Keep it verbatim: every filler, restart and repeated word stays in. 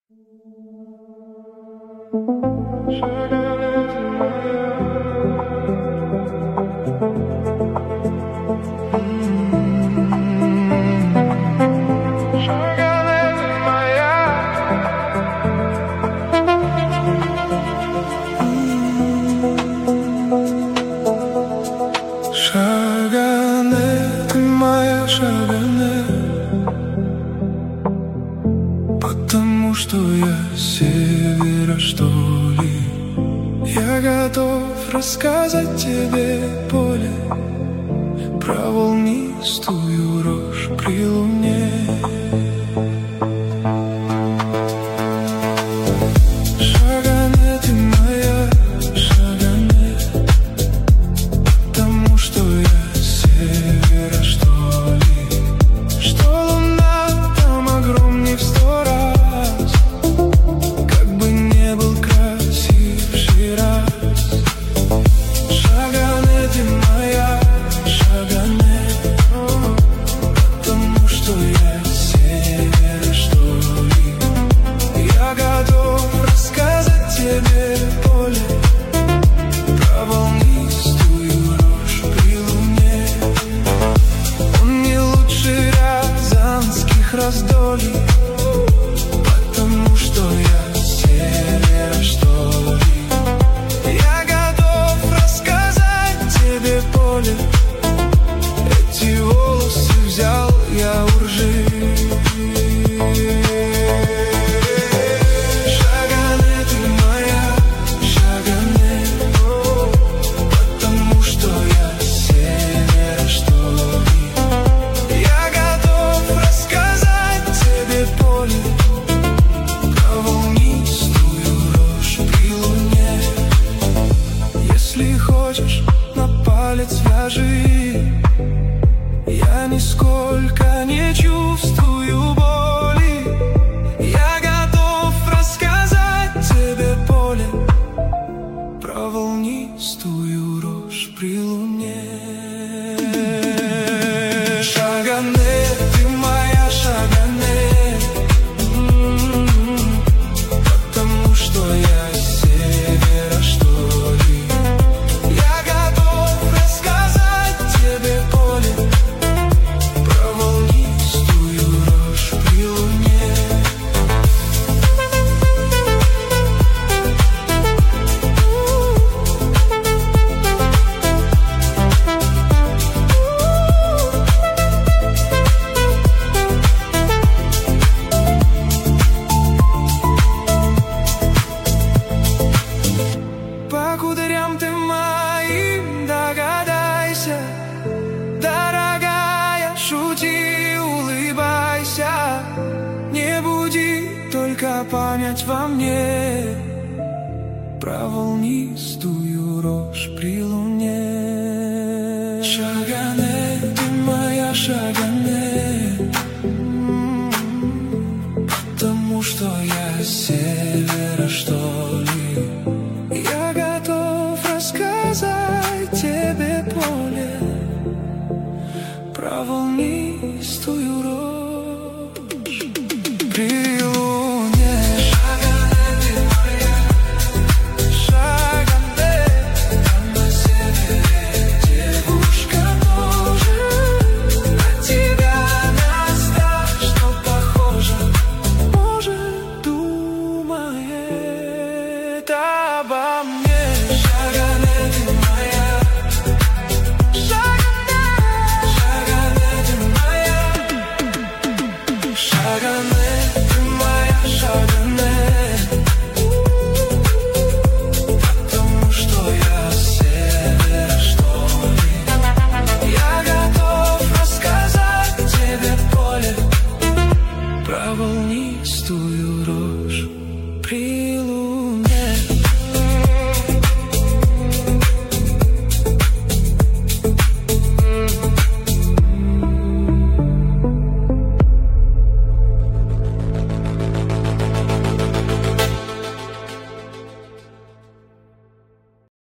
Шагане, ты моя Шагане, потому что я с севера, что ли. Я готов рассказать тебе, поле, про волнистую рожь при луне. Шагане, ты моя Шагане, потому что я с севера, что ли. Что луна там огромней в сто раз, как бы не был красив Шираз. Шагане, ты моя Шагане, потому что я с севера, что ли. Я готов рассказать тебе, поле, про волнистую рожь при луне. Он не лучше рязанских раздолий, потому что я с севера, что ли. Я готов рассказать тебе, поле, эти волосы взял я у ржи. Шагане, ты моя Шагане, потому что я с севера, что ли. Я готов рассказать тебе, поле, про волнистую рожь при луне. Если хочешь, на палец вяжи, я нисколько не чувствую боли. Я готов рассказать тебе, поле, про волнистую рожь при луне. Шагане, ты моя Шагане, м-м-м, потому что я с севера, что ли. Я готов рассказать тебе, поле, про волнистую рожь при луне. По кудрям ты моим догадайся, дорогая, шути, улыбайся. Не буди только память во мне, про волнистую рожь при луне. Шагане, ты моя Шагане, м-м, потому что я с севера, что ли. Я готов рассказать тебе, поле, про волнистую рожь при луне. Шагане, ты моя Шагане, там на севере девушка тоже на тебя нас так, что похоже. Может, думает обо мне. Шагане, ты моя Шагане, Шагане, ты моя Шагане.